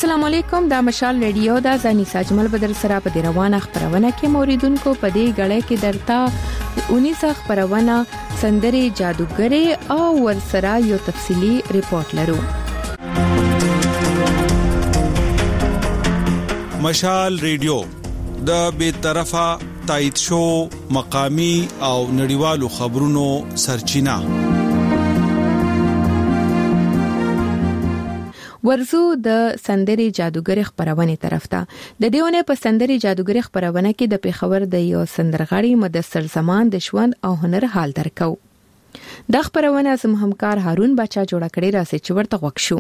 السلام علیکم، دا مشال ریډیو دا زنی ساجمل بدر سره په روانه خبرونه کې موریدونکو په دې غړې کې درتا 19 خبرونه سندري جادوګری او ورسره یو تفصيلي ریپورت لرو. مشال ریډیو د بیطرفه تایید شو مقامی او نړیوالو خبرونو سرچینه. ورزو د سندري جادوګری خبرونه طرف ته د دیونه په سندري جادوګری خبرونه کې د پیښور د یو سندرغاړي مدثر زمان د ژوند او هنر حال درکو. د خبرونه زم همکار هارون بچا جوړ کړی راځي چې ورته وښو.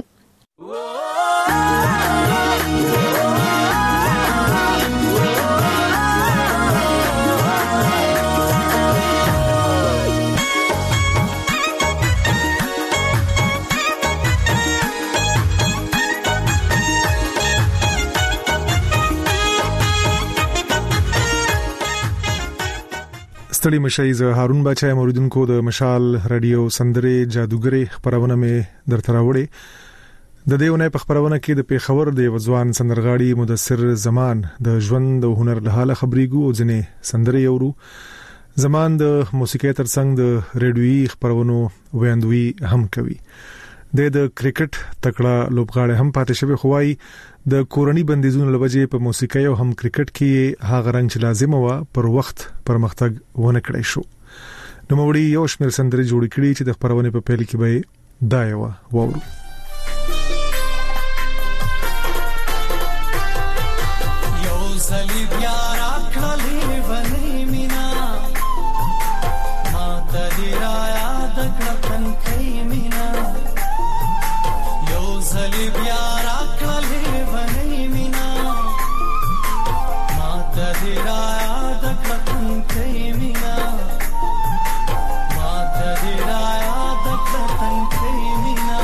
ستړي مشایز هارون بچا موریدونکو د مشال رادیو سندري جادوګری خبرونه مې درته راوړې. د دېونه په خبرونه کې د پیښور د وځوان سندرغاړي مدثر زمان د ژوند او هنر له حاله خبريګو او ځنې سندري یورو. زمان د موسیقي ترڅنګ د ریډیوي خبرونو ویاندوي هم کوي. د کرکټ تکړه لوبغاړي هم پاتې شوی خوای د کورنۍ بندیزونو لوجې په موسیقي او هم کرکټ کې هغه رنګ چې لازم و پر وخت پرمختګ ونه کړی شو. نو موړي یو شمېر سندري جوړ کړي چې د خبرونه په پیل کې به دایو وورو. یو صلیب یارا کړلې ونې مینا ما ته دی را یاد کړم کې مینا یو صلیب یارا کړلې ونې مینا ما ته دی را یاد کړم کې مینا ما ته دی را یاد کړم کې مینا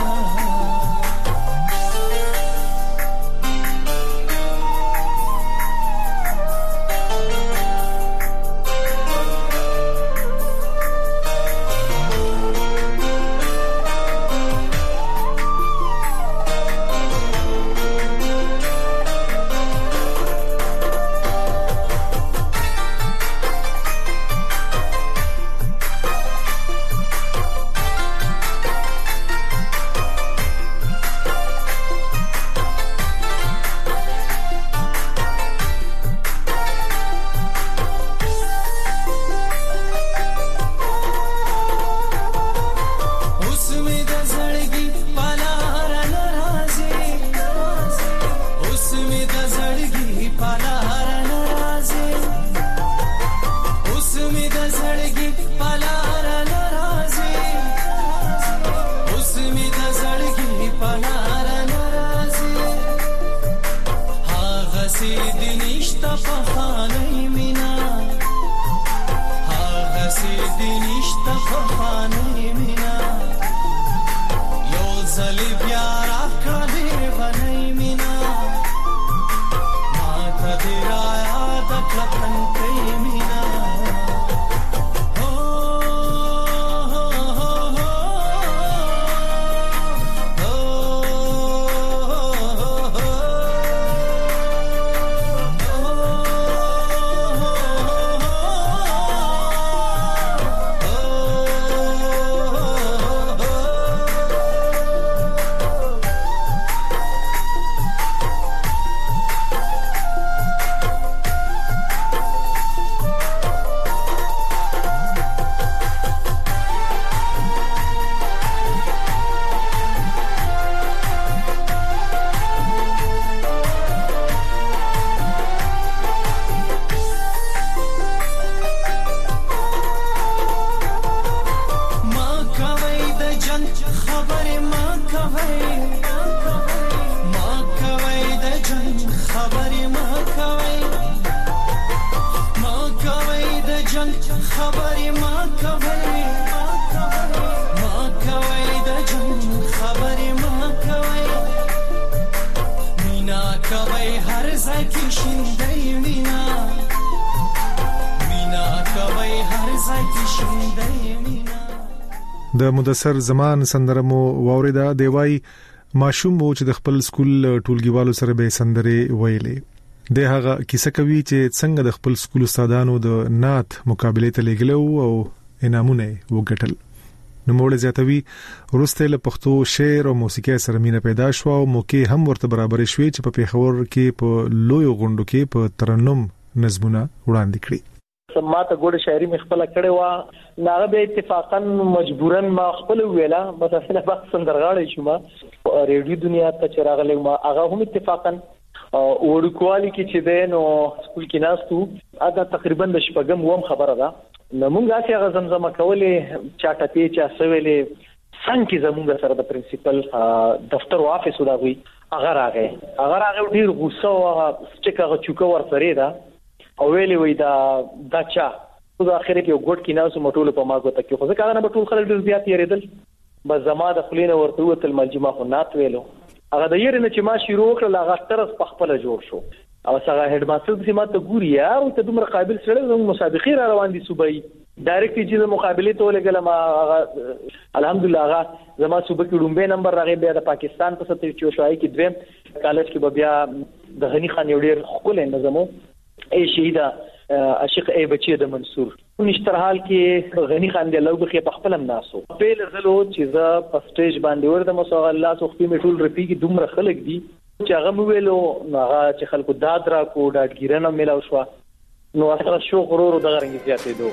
د مدثر زمان سندرمو واوریدا دی وای ماشوم وو چې د خپل سکول ټولګیوالو سره به سندري ویلې. د هغه کیسه کوي چې څنګه د خپل سکول استادانو د نعت مقابله ته لګلو او انعامونه وګټل. نو موږ زیاتوي ورسته له پښتو شعر او موسیقي سره مینه پیدا شو او موقع هم ورته برابر شوي چې په پیښور کې په لوی غونډو کې په ترنم نظمونه وړاندې کړي. سماته ګوډه شاعري مې خپل کړې و، ناغه به اتفاقا مجبورن ما خپل ویلا مثلا وخت سندرغاړی شوم ریډیو دنیا ته چراغله ما هغه هم اتفاقا ورکوالي کې چې دینو سکول کې ناستو اګه تقریبا د شپږم ووم خبره ده. نو موږ هغه زمزمه کولې چاټه تی چا سویلې څنګه زموږ سره د پرنسپل دفتر او افیس وداوي هغه راغی ډیر غوسه او چې هغه چوکه ورسره ده او ویلې وای دا چا په اخر کې یو ګډ کې ناس مټول په ماغو ته کې خو ځکه نه ټول خلک ډیر زیات یریدل بس زما د خلینو ورته وتل ملجمه خو نات ویلو هغه د یری نه چې ما شروع کړل هغه طرز په خپل جوړ شو او څنګه هډ ماستر چې ما ته ګوري او ته دومره قابل سره د مسابقې را روان دي صوبای ډایرکټ چې د مقابله ته لګل ما الحمدلله هغه زما صوبې کې لومبه نمبر راغی بیا د پاکستان په ستې چې شوای کې دویم کالج کې بیا د غنی خان یو ډیر خپل نظمو ای شهیدا عاشق ای بچی د منصور نشتر حال کې غنی خان دی لوګ کې په خپل ناسو په لزلو چې ز په سټیج باندې ورته مسوغ الله سو خپل میټول رپیږي دومره خلک دي چې هغه ویلو هغه چې خلکو داد را کو ډاډګیرنه ملاو شو نو اثر شو غرور د غرنګ زیاتې دو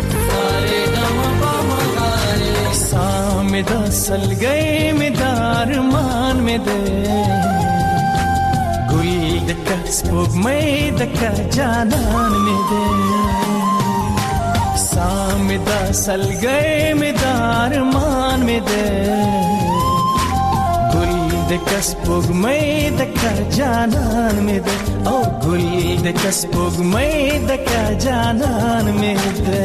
سامد سلګي مدار مان مې ده ګل د کسب مې د کا جانان مې ده سامد سلګي مدار مان مې ده ګل د کسب مې د کا جانان مې ده او ګل د کسب مې د کا جانان مې ده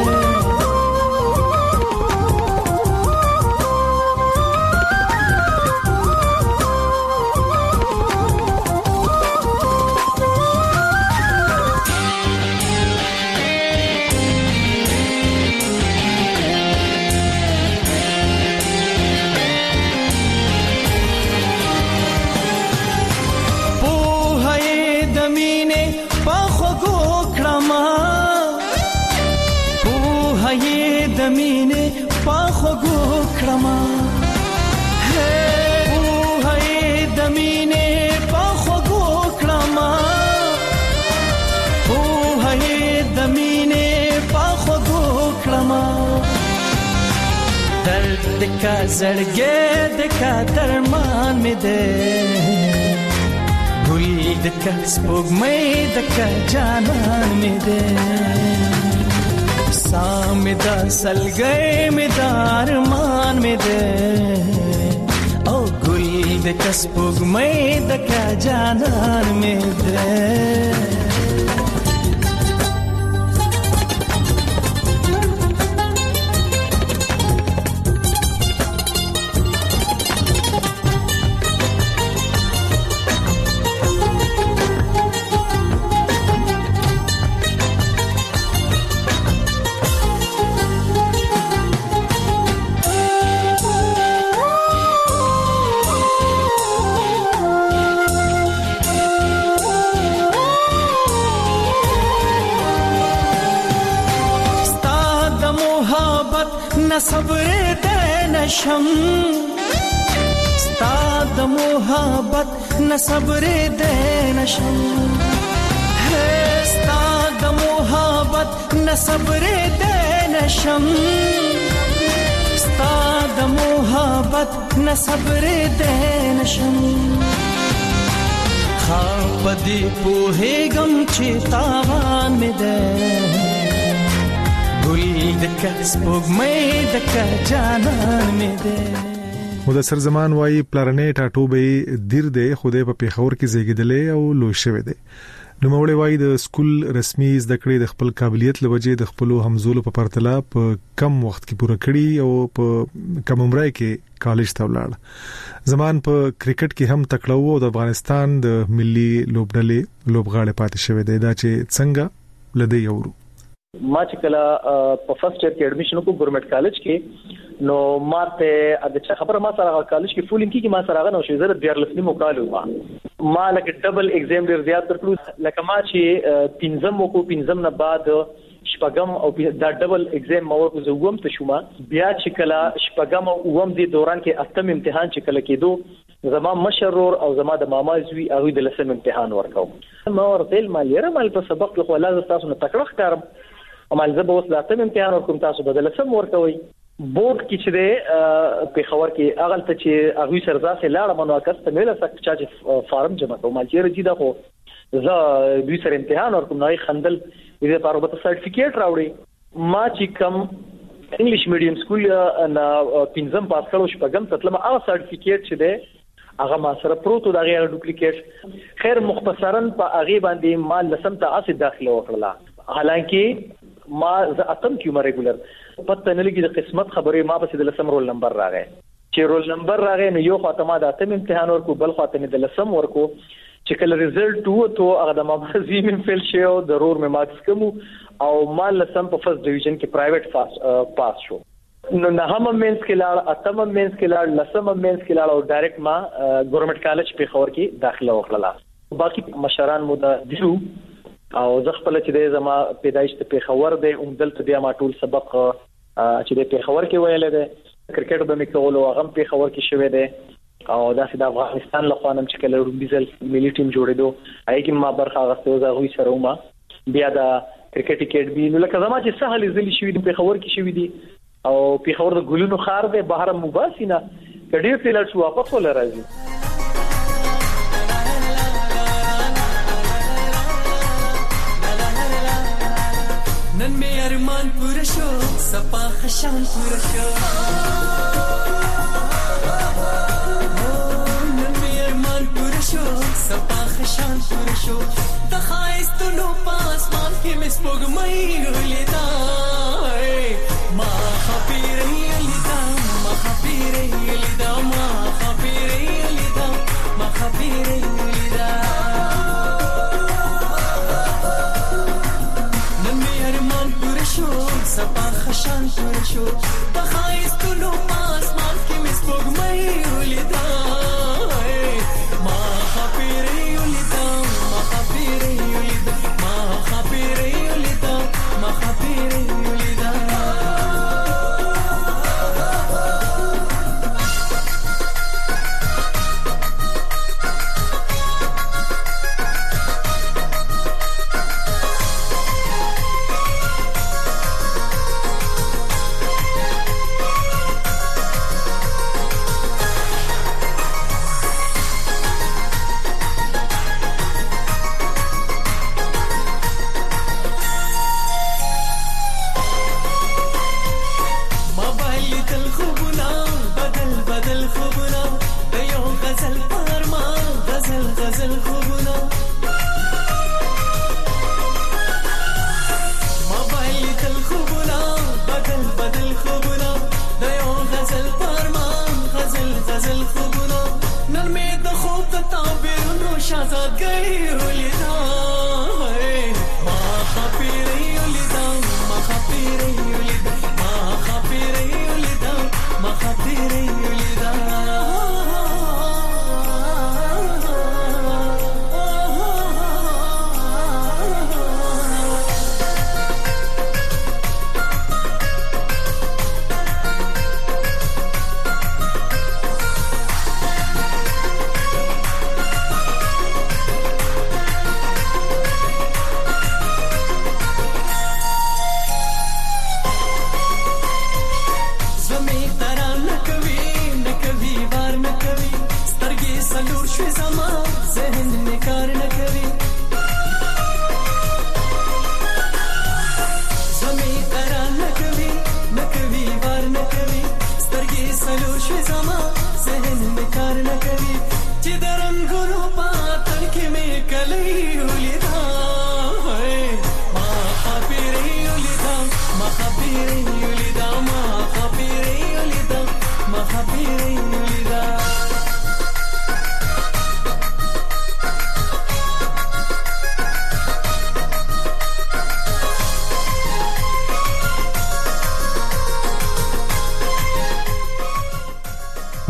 دمینه پاخو گو کرما ہے ہے دمینه پاخو گو کرما ہے دمینه پاخو گو کرما درد کا زړګې د کا درمان مې ده ګل د کا سپوږمۍ د کا جانان مې ده سامدا سلګي مدار مان مې ده او ګل د کسبګ مې د کا جانان مې ده صبر دې نشم ستا د محبت نه صبر دې نشم ستا د محبت نه صبر دې نشم ستا د محبت نه صبر دې نشم خاپ دې په هیګم چې تاوان مې ده مدثر زمان وايي پلارنې ټاټوبې دیر دی خوده په پیښور کې زیږیدلې او لوی شوی دی. نو مولوی وايي د سکول رسمي زده کړې د خپل قابلیت لوجې د خپل همزولو په پرتله په کم وخت کې پوره کړي او په کم عمر کې کالج ته ولاړ. زمان په کرکټ کې هم تکړه وو او د افغانستان د ملي لوبډلې لوبغاړي پاتې شوی دی دا چې څنګه لدی یورو ما چې کله په فرست ایئر کې اډمیشن کو ګورنمنت کالج کې نو ماته د خبره ما سره کالج کې فولینګ کې ما سره غنو شي زره 14 مو کالو ما لکه ډبل ایگزام ډیر زیات ترلو لکه ما چې پنځم وکو پنځم نه بعد شپږم او دا ډبل ایگزام مو ورکو زوم ته شوما بیا چې کله شپږم او وم دي دوران کې اتم امتحان چې کله کېدو زما مشرور او زما د ماما زوی هغه د لسم امتحان ورکاو ما ورته مالیره مال په سبق خو لازم تاسو نه تکړه ښکارم مال زه به اوس د اتم امتحان ورکوم تاسو به د لسم ورکوي بورډ کې چې په خبر کې اغل ته چې هغه سرځه لاړه منو کسته مله سک چې فارم جمع کوم مال چې رجیدا خو زه دوی سره امتحان ورکوم نو خندل دې لپاره به سرټیفیکیټ راوړي ما چې کوم انګلیش میډیم سکول نه پنځم پاس کړو شپږم تطلم هغه سرټیفیکیټ چې ده هغه ما سره پروتو دغه ډوپلیکیټ خیر مختصرا په هغه باندې ما لسم ته اسې داخله وکړه حالانکه ما ز اتم کیو ریګولر پته نه لګي د قسمت خبرې ما په د لسم رول نمبر راغی چې رول نمبر راغی نو یو خاطر ما د اتم امتحان ورکو بل خاطر د لسم ورکو چې کله ریزلټ وته هغه د مامازي من فیل شو ضرور مې مارکس کوم او مال لسم په فرست ډیویژن کې پرایویټ پاس شو نو نه هم مینس کې لاړ اتم مینس کې لاړ لسم مینس کې لاړ او ډایرکټ ما ګورنمنت کالج په خور کې داخله وکړه باقي مشران مو د دیو او زه خپل چې د زما پیدایش په خور دی اومدل ته بیا ما ټول سبق چې په خور کې ویل دی کرکټ به مې کول او هغه په خور کې شوې دی او داسې د افغانستان له خوانم چې کله رومبیزل ملي ټیم جوړېدو هغه کې ما برخه غوښته او هغه سره ما بیا د کرکټ اکیډمي نو لکه زما چې سهل زلي شوې د پیښور کې شوې دي او پیښور د ګلونو خار دی بهر مباسینه کډیر تل شو واپس ولا راځي نن مې ارمان پوره شو سپا خشان پوره شو سپا خشان پوره شو د خایستونو پاسمان کې مې سپوږمۍ ولیدا ما خبرې لیدا ما خبرې لیدا ما خبرې لیدا ما خبرې لیدا نن مې ارمان پوره شو سپا خشان پوره شو د خایستونو پاسمان کې مې سپوږمۍ ولیدا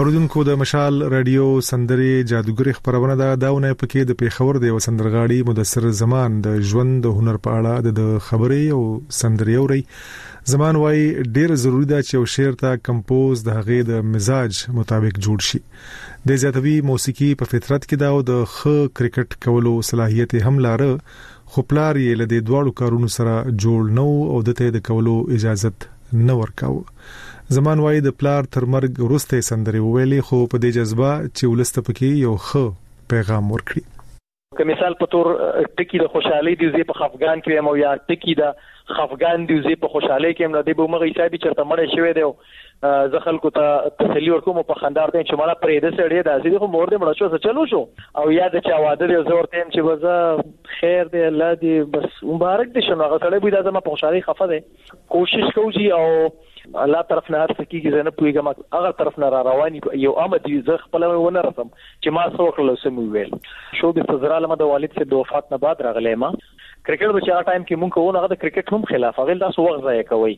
اوردونکو د مشال رادیو سندري جادوګری خبرونه داونه پکې د پیښور د وسندرغاړي مدثر زمان د ژوند د هنر په اړه د خبرې او سندري اوري. زمان وايي ډیر ضروری ده چې یو شعر ته کمپوز د هغې د مزاج مطابق جوړ شي. د زیاتوي موسیقي په فطرت کې دا او د خ کرکټ کولو صلاحیت هم لاره، خو پلار یې له دې دواړو کارونو سره جوړ نو او دته د کولو اجازه نه ورکاو. زمان وايي د پلار تر مرګ وروسته سندري ویلې، خو په دې جذبه چې ولسته پکې یو ښه پیغام ورکړي. که مثال په تور ټکی د خوشحالي دی زی په خفګان کې مو یا ټکی د خفګان دی زی په خوشحالي کې هم د به مغه حسابي چرته مړ شوی دی زه خلکو ته تسلی ورکوم په خندار دي چې مړه پرې د سړی د ازي خو مور دې مړ شو چلو شو او یا د چا واده دی زه ورته چې وزه خیر دی الله دې بس مبارک دي شنو هغه سړی به د زما په خوشحالي خفه دی کوشش کوي او الله طرف نه هر څه کیږي زه نه پوهیږم هغه طرف نه را رواني یو آمد زه خپل ونه رسم چې ما څو کړل سم ویل شو به تزرا لمه د والد سے د وفات نه بعد راغلی ما کرکټ به چا ټایم کې مونږ کوو هغه د کرکټ هم خلاف هغه تاسو وخت ضایع کوي.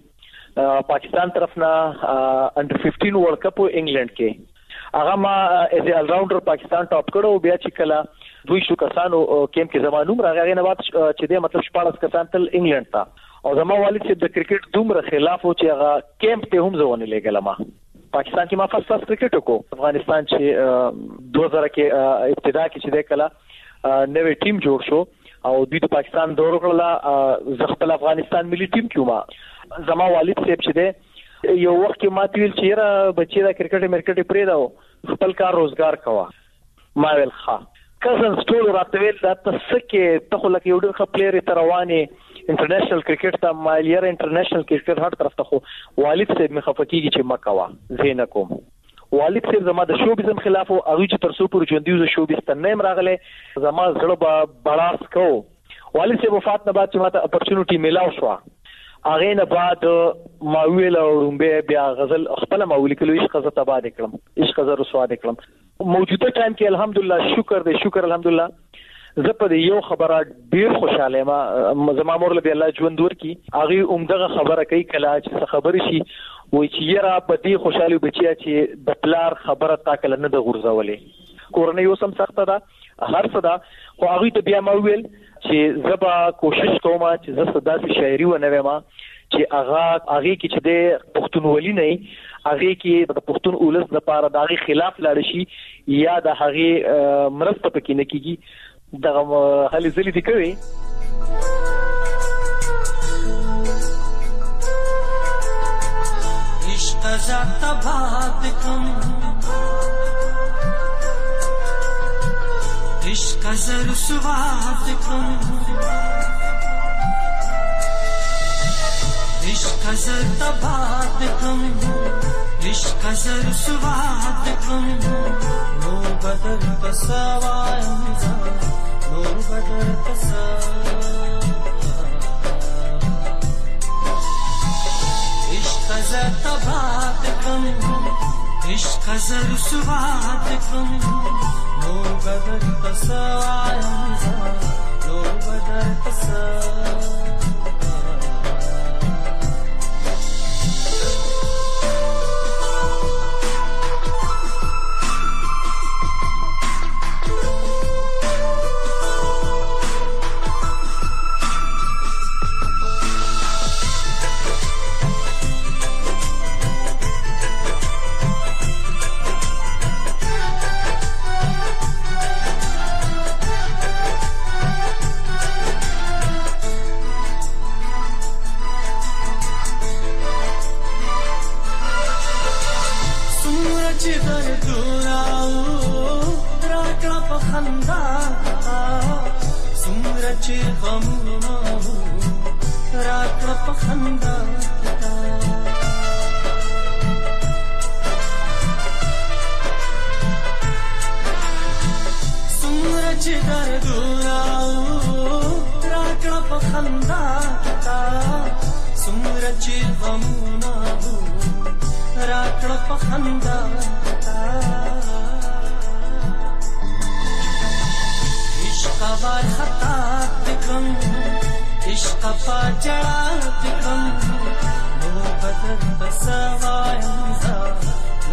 پاکستان طرف نه انډر 15 ورلد کپ انګلند کې هغه ما ایز ا راونډر پاکستان ټاپ کړو بیا چې کله دوی شو کسانو کیم کې زمانوم راغی نه بعد چې د مطلب 14 کسان تل انګلند ته او زما والد چې د کرکټ دومره خلاف او چې هغه کیمپ ته هم ځونه لګل ما پاکستان کې ما فرست کرکټ وکړو. افغانستان چې 2000 کې ابتدا کې چې د کله نوې ټیم جوړ شو او دوی د پاکستان دور کړل زه خپل افغانستان ملي ټیم کې ما زما والد صاحب چې د یو وخت کې ما تیل چیرې بچی دا کرکټ مرکټ پرې دا خپل کار روزګار کوا ما ویل ښه کزن سټول راتویل دا تسکه ته خو لکه یو ډېر ښه پلیئر تر رواني انټرنیشنل کرکټ ته مالیر انټرنیشنل کرکټ هر طرف ته خو والد صاحب مې خفقېږي چې مکوا زین کوم والد صاحب زما د شوبیزم خلاف او هغه چې تر څو پر ژوندۍ د شوبیز ته نیم راغله زما زړه به بلاس کو. والد صاحب وفات نه بعد چې ماته اپورچونټی میلاو شو هغه نه بعد ما ویل او رومبه بیا غزل خپل ما ولیکلو عشق غزه تباد کړم عشق غزه رسوا کړم. موجوده ټایم کې الحمدلله شکر الحمدلله زه په یو خبره ډیر خوشاله ما زما مور له الله ژوند ورکی هغه عمدغه خبره کوي کله چې خبرې شي وای چې یرا په دې خوشاله بچیا چې د پلار خبره تا کله نه د غورځولې کورنۍ اوسم سخته ده هر څه ده خو هغه ته بیا ما ویل چې زبا کوشش کوم چې زه صداسي شاعري ونوي ما چې هغه کې چې د پښتونولي نه هغه کې د پښتون اولس لپاره د هغه خلاف لاړ شي یا د هغه مرسته پکې نه کیږي دغه هلي زلي دي کوي. عشق ذات باد کم عشق زر سواد کم عشق زر تباد کم عشق زر سواد کم نو بدل تسوایم نور بدر تسا عشق زر تباد کم عشق زر سواد کم نور بدر تسا نور بدر تسا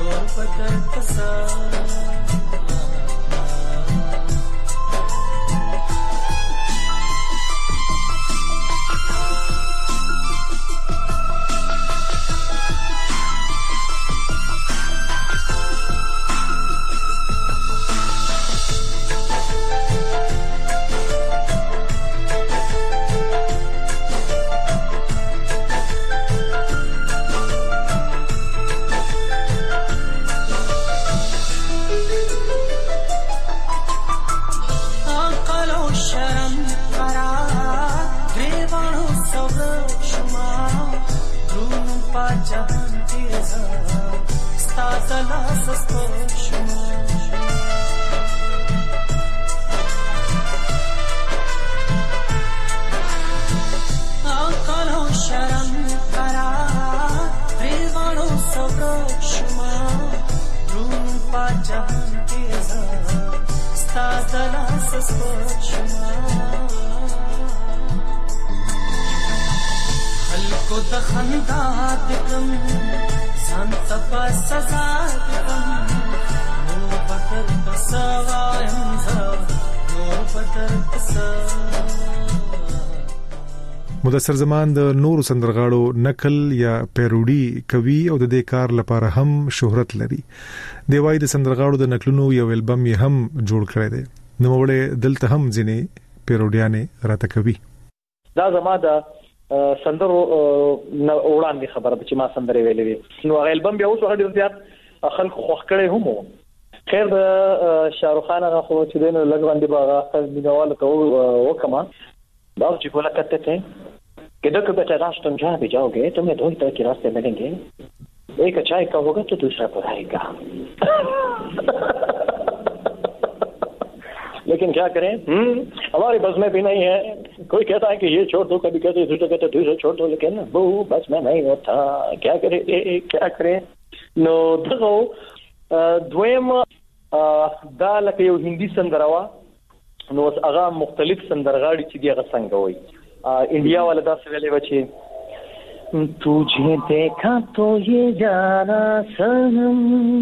نور بدر تسا خلکو د خندا دکم ځان ته په سزا دکم نور بدر تسا وایم زه نور بدر تسا. مدثر زمان د نورو سندرغاړو نقل یا پیروډي کوي او د دې کار لپاره هم شهرت لري. دی وايي د سندرغاړو د نقلونو یو البم یې هم جوړ کړی دی. نو وړه دلته هم ځینې پیروډیانې راته کوي. دا زما د سندرو وړاندې خبره چې ما سندرې ویلې وي. نو هغه البم بیا اوس هغه ډیر زیات خلکو خوښ کړي هم. خیر د شاهرخ خان هغه خو چې دین لږ باندې باغه مینوال ته وکما باو چې کولا کته ته کده کده ته راستون جا به جاओगे तुम्हें दो ही तरह के रास्ते मिलेंगे एक चाय का होगा तो दूसरा पढ़ाएगा. लेकिन क्या करें हमारी बस में भी नहीं है. कोई कहता है कि ये छोड़ दो कभी कहते दूसरे कहते दूसरे छोड़ दो लेकिन वो बस में नहीं होता. क्या करें नो दغه دویم دا لکه یو هندي سندروا نو هغه مختلف سندرغاړي چې دی هغه څنګه وای انډیا والا دا څه ویلې بچي तुझे देखा तो ये जाना सनम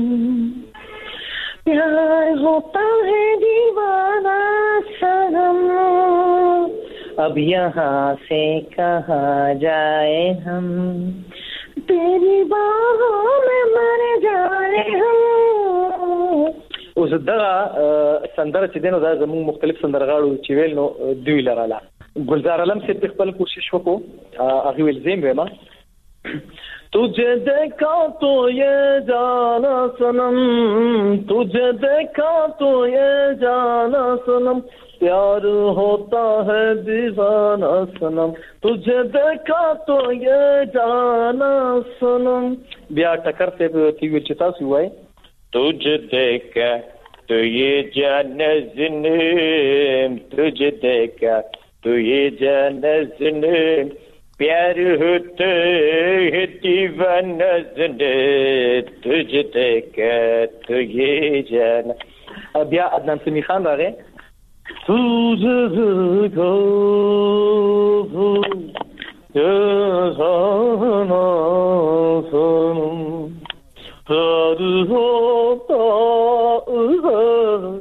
प्यार होता है दीवाना सनम अब यहाँ से कहाँ जाए हम तेरी बाहों में मर जाए हम. اوس دا سندره چې دینو دا زموږ مختلف سندرغاړو چې ویل نو دوی لراله. گلزار علم سے خپل کوشش وکړو هغه ول زم ویما तुझे देखा तो ये जाना सनम तुझे देखा तो ये जाना सनम प्यार होता है दीवाना सनम तुझे देखा तो ये जाना सनम. بیا ټکر ته تی ویل چې تاسو وای तुझे देखा तो ये जाना सनम तुझे देखा तो ये जाना सनम प्यार होता है दीवाना सनम तुझे देखा तो ये जाना. بیا عدنان سمی خان راغی तुझे देखा जाना सनम प्यार होता है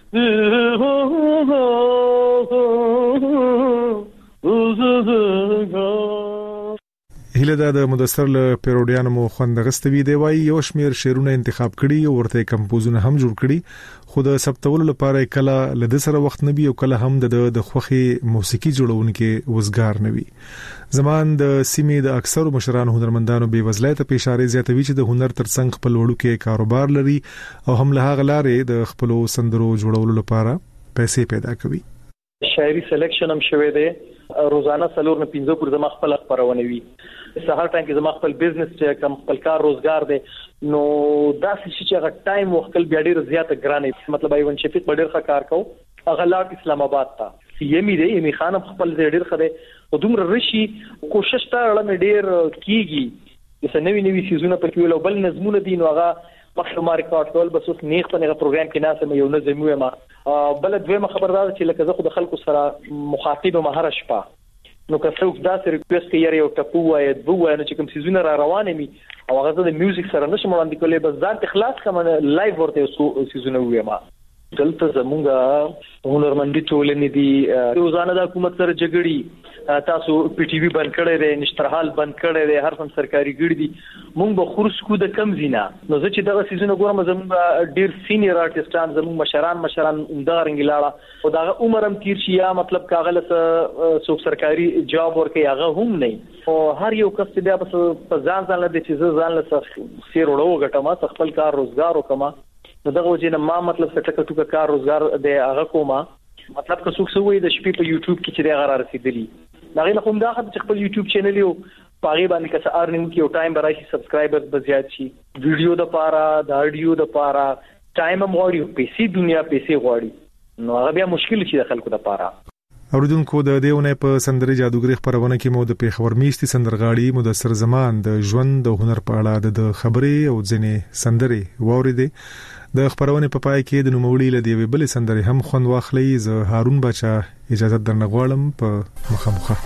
هله دا د مدثر له پیروډیانو مو خوند غستوي دی وای یو شمیر شعرونه انتخاب کړي او ورته کمپوزونه هم جوړ کړي خو د ثبتولو لپاره کله لد سره وخت نبي او کله هم د خوخي موسیقي جوړونکو وزګار نوي. زمان د سیمې د اکثر مشرانو هنرمندانو بې وزلۍ ته اشاره زیاتوي چې د هنر ترڅنګ خپل وړو کې کاروبار لري او هم له هغه لارې د خپل سندرو جوړولو لپاره پیسې پیدا کوي. شاعري سلیکشن هم شوه دی روزانه سلور نه 15 پر زما خپل خبرونه وي. سهار ټایم کې زما خپل بزنس چې کم خپل کار روزګار دی نو دا چې هغه ټایم وختل بیا ډیر زیاته ګرانه مطلب ایون شفیق ډیر ښه کار کو هغه لاټ اسلام آباد ته یمی دی یمی خان خپل ډیر خره او دومره رشي کوشش تا لړم ډیر کیږي چې نوې نوې سيزونه په کې ولو بل نظمونه دي نو هغه مخه ما ریکارډ کول بس اوس نیغ په هغه پروګرام کې ناسم یو نظم وې ما بل دویمه خبردار چې لکه زه خو د خلکو سره مخاطب مهره شپه نو که څوک دا سره ریکوست کوي یو ټپو وای د بو وای نو چې کوم سيزونه را روانه می او هغه د میوزیک سره نشم وړاندې کولای بس ځان اخلاص کوم لایو ورته سيزونه ویما دلته زمونږه هنرمندي ټولنې دي روزانه د حکومت سره جګړې تاسو پی ټي وی بند کړی دی نشترحال بند کړی دی هر څوم سرکاري ګړي دي مونږ به خورس کو د کم زینا نو زه چې دغه سيزونه ګورم زمونږ ډیر سینیئر آرټیستان زمونږ مشران عمدار انګلاړه او دا عمرم تیر شي یا مطلب کاغله سو سرکاري جاب ورکي هغه هم نه او هر یو کس بیا په ځان له دې چې ځان له سیر وړو غټما خپل کار روزګار وکما نو دغه وجه ما مطلب څه ټکه کار روزګار د هغه کومه مطلب که څوک سوي د شپې په یوټیوب کې چې دا غره رسیدلی دا غي کوم دا خپل یوټیوب چینل یو پاره باندې که ارنینګ کې او ټایم برای سبسکرایبرز بزیات شي ویډیو د پاره د اډیو د پاره ټایم موړي پیسې دنیا پیسې غواړي نو هغه بیا مشکل شي د خلکو د پاره اوریدونکو د دیونه په سندري جادوګری خبرونه کې مو د پیښور میشتي سندرغاړي مدثر زمان د ژوند د هنر په اړه د خبرې او ځنې سندري ووریدي د خبرونه په پای کې د نوموړي لدی وی بل سندري هم خوند واخلي ز هارون بچا اجازه درنغوالم په مخامخه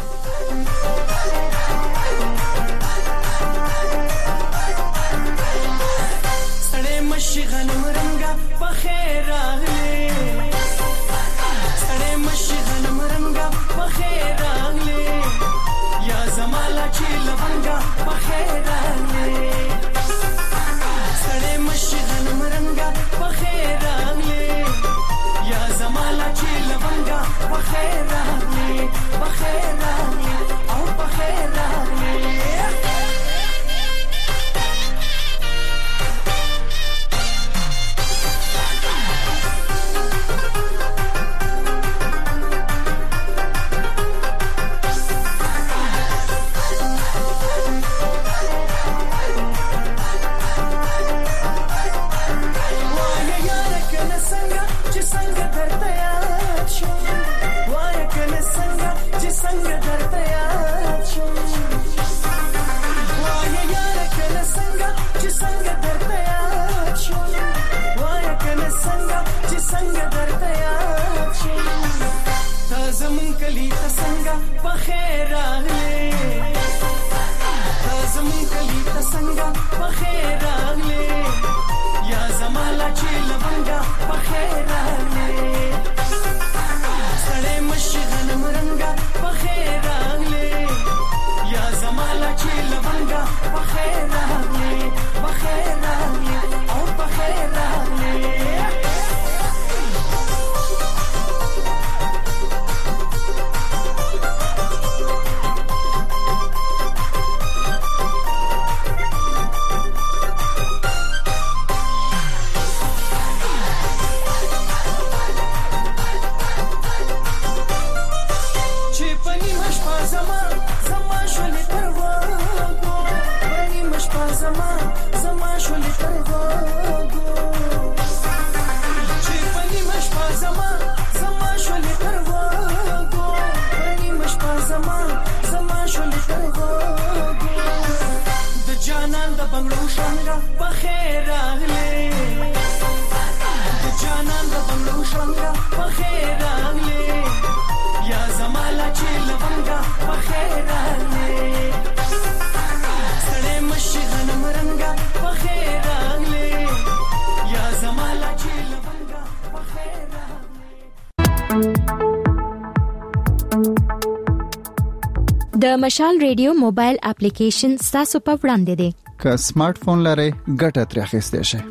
د مشال ریډیو موبایل اپلیکیشن تاسو په وړاندې دی که سمارټ فون لرئ ګټه ترې اخیستئ شئ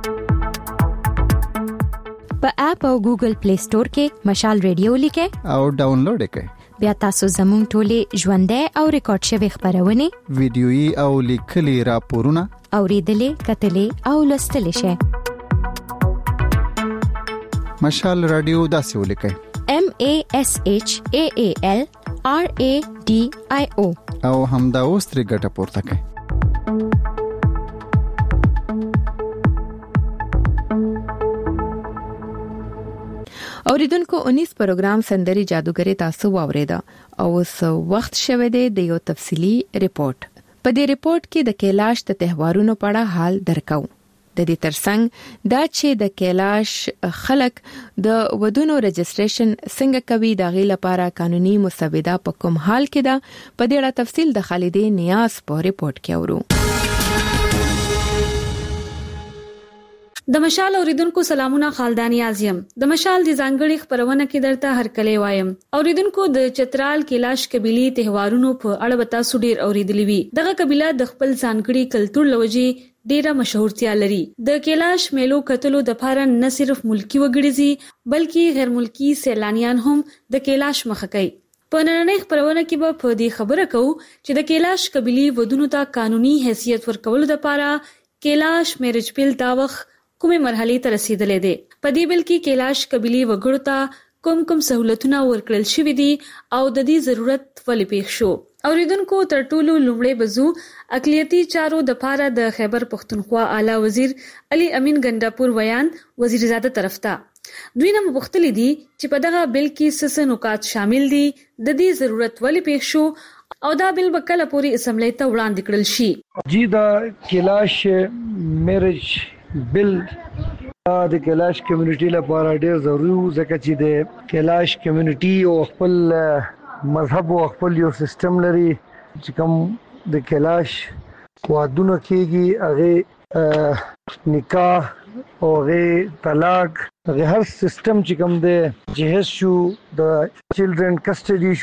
په اپ او ګوګل پلی سٹور کې مشال ریډیو لیکئ او ډاونلوډ کړئ بیا تاسو زموږ ټولې ژوندۍ او ریکارډ شوی خبرونه ویډیويي او لیکلي راپورونه اوریدلې کتلې او لوستلې شئ مشال رادیو داسې ولیکئ MASHAALRADIO او همدا اوس ترې ګټه پورته کړئ اوریدونکو 19 پروګرام سندري جادوګری تاسو واوریدا او اوس وخت شوه دی د یو تفصیلی ریپورت په دې ریپورت کې د کیلاش د تهوارونو په اړه حال درکو د دې ترڅنګ دا چې د کیلاش خلک د ودونو رجسټریشن څنګه کوي د غي لپاره قانوني مسوده په کوم حال کې ده په دې اړه تفصیل د خالدې نیاز په ریپورت کې اورو د مشال اوریدونکو سلامونه خالدانی اعظم د مشال د ځانګړي خبرونه کې درته هرکلی وایم. اوریدونکو د چترال کیلاش قبيلي تهوارونو په اړه وتا سډیر اوریدلی وی. دغه قبيله د خپل ځانګړي کلتور لوجي ډیره مشهورتیا لري. د کیلاش میلو کتلو د پاره نه صرف ملکی وګړي بلکې غیر ملکی سیلانیان هم د کیلاش مخه کوي. په نننۍ خبرونه کې به په دې خبره کوو چې د کیلاش قبيلي ودونو ته قانوني حیثیت ورکول د پاره کیلاش میرج بیل تاوخ کومه مرحله ته رسیدلې ده. په دې بل کې کیلاش قبيلي وګړو ته کوم سہولتونه ورکړل شوې دي او د دې ضرورت ولې پېښ شو. اوریدونکو تر ټولو لومړی بزو اقلیتی چارو د پاره د خیبر پختونخوا اعلی وزیر علي امین ګنداپور ویان وزیرزاده طرف ته دوی نه مختلف دي چې په دغه بل کې څه نکات شامل دي، د دې ضرورت ولې پېښ شو او دا بل بکله پوری اسمبلی ته وړاندې کړل شي. جی دا کیلاش میرج بل د کیلاش کمیونټي لپاره ډیر ضروري و ځکه چې د کیلاش کمیونټي او خپل مذهب او خپل یو سیستم لري چې کوم د کیلاش وادونه کېږي هغه نکاح او هغه طلاق هغه هر سیستم چې کوم د جهیز شو د چلډرن کسټډي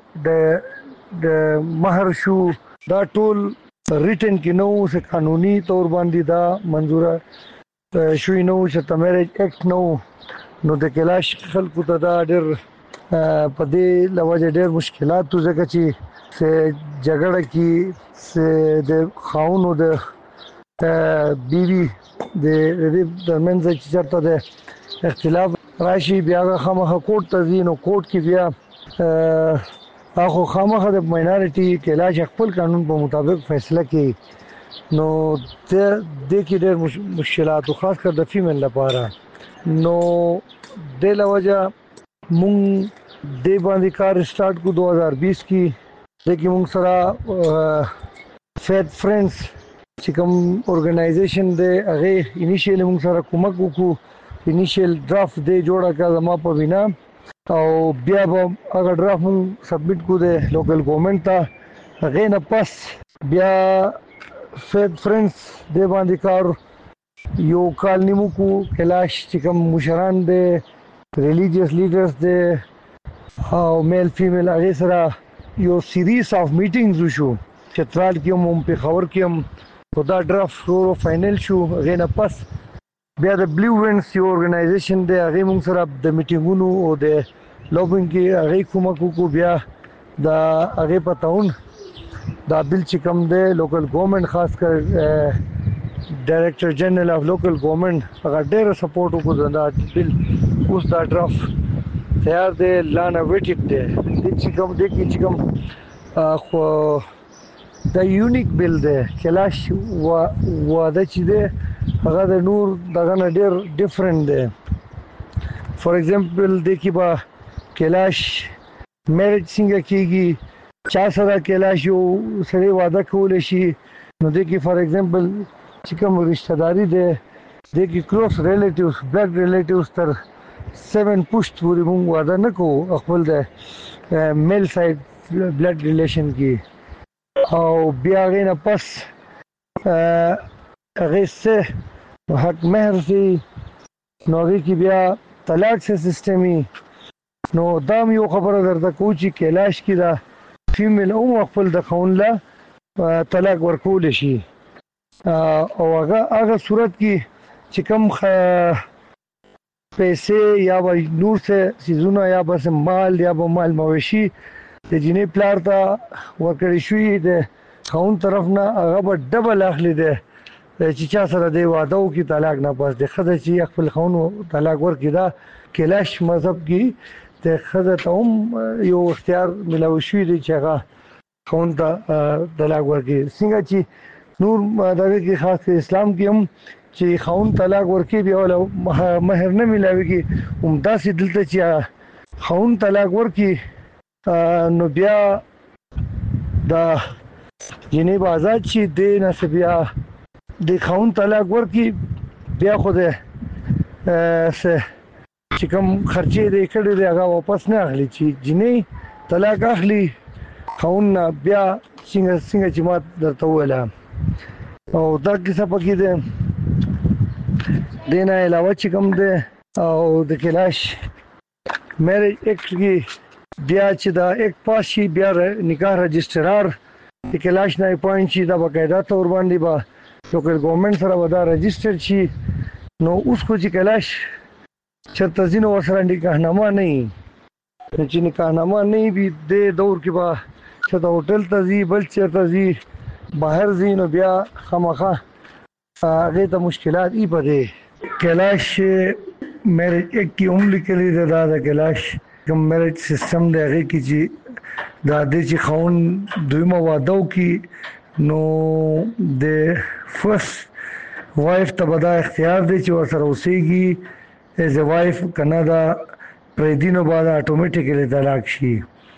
شو د مہر شو دا ټول ریټن کې نو څه قانوني تور باندې دا منزوره شوی نو چې د میرج اکټ نو د کیلاش خلکو ته دا ډېر په دې لوجه ډېر مشکلات تو ځکه چې څه جګړه کې څه د خاونو د بیوی د منځ چې چرته د اختلاف راشي بیا خامخا کورټ ته ځي نو کورټ کې بیا اخو خامخا د ماینورټي کیلاش خپل قانون په مطابق فیصله کوي نو د کې ډېر مشکلات او خاص کر د فیمیل لپاره نو د لوجه مونږ د باندې کار سٹارټ کو 2020 کې د کې مونږ سره فیت فرندز چې کوم اورګنایزیشن د هغه انیشیل مونږ سره کومک وکړو انیشیل ډرافټ د جوړه کا زما په وینا او بیا به هغه ډرافټ مونږ سبمیټ کو د لوکل ګورنمنت ته هغه نه پس بیا فیت فرندز د باندې کار یو کال نیمو کو کیلاش چې کوم مشران د ریلیجیس لیډرز د او میل فیمیل هغه سره یو سیریز اف میټینګز وشو چترال کې هم په خبر کې هم دا ډرافټ ورو فائنل شو هغه نه پس بیا د بلو وینډز یو اورګنایزیشن د هغه موږ سره د میټینګونو او د لوبینګ کې هغه کومک کو بیا د هغه پتاون دا بل چې کوم د لوکل ګورنمنت خاص کر ډایریکټر جنرال اف لوکل ګورنمنت هغه ډېر سپورټ وکړ دا بل اوس دا ډرافټ تیار دی لانا ویټ دی چې کوم د کې چې کوم خو دا یونیک بل دی کیلاش واده چې دی هغه د نور دغه نه ډېر ډیفرنٹ دی. فار ایگزامپل د کې با کیلاش میرج څنګه کیږي چا سره کیلاش یو سره واده کول شي نو د کې فار ایگزامپل چې کوم رشتہ داری دی د کې کلوز ریلیټیوز بلډ ریلیټیوز تر 7 پښت پورې موږ واده نه کوو خپل د میل سایډ بلډ ریلیشن کې او بیا غي نه پس هغه څه حق مہر سي نو هغه کې بیا طلاق سي سیستمي نو دا یو خبره درته کوم چې کیلاش کې دا فیمیل او خپل د خون له طلاق ورکول شي او هغه صورت کې چې کوم پیسې یا نور څه سيزونه یا بس مال یا به مال موشي د جنې پلار ته ورکړی شوی د خون طرف نه هغه به ډبل اخلي دی چې چا سره دی واده وکړي طلاق نه پس د خزه چې خپل خون طلاق ورکړي دا کیلاش مذهب کې د خزه ته هم یو اختیار ملوي شوی دی چې هغه خون ته طلاق ورکړي څنګه چې نور دغه کې خاص اسلام کې هم چې خون طلاق ورکړي بیا له مہر نه ملاويږي همدا سي دلته چې خون طلاق ورکړي نو بیا دا جنې آزاد شي د نسبیا د خون طلاق ورکړي بیا خو د چې کوم خرچې دې کړې دي هغه واپس نه اخلي چې جنې طلاق اخلي خون بیا څنګه چې ما درته ویل او دا کیسه پکې ده دینا علاوه چې کوم ده او د کلاش میرج ایکټ کې بیا چې دا ایک پاسي بیا نکاح رجسټرار د کلاش نه پوینټ شي دا باقاعده تور باندې با لوکل ګورنمنت سره ودا رجسټر شي نو اوس کو چې کلاش چرته زینو سره نکاحنامه نه چې نکاحنامه نه وي د دور کې با چې دا هوټل ته ځي بل چرته ځي بهر ځي نو بیا خامخا هغه ته مشکلات ای پدې کلاش میرج ایکټ کې هم لیکلي دا د کلاش کوم میرج سیستم دی هغه کې چې دا د چې خون دویمه واده کې نو د فرست وایف ته بدا اختیار دی چې ورسره اوسېږي ایز ا وایف کنه دا پرې دینو بعد اتوماتیکلی طلاق شي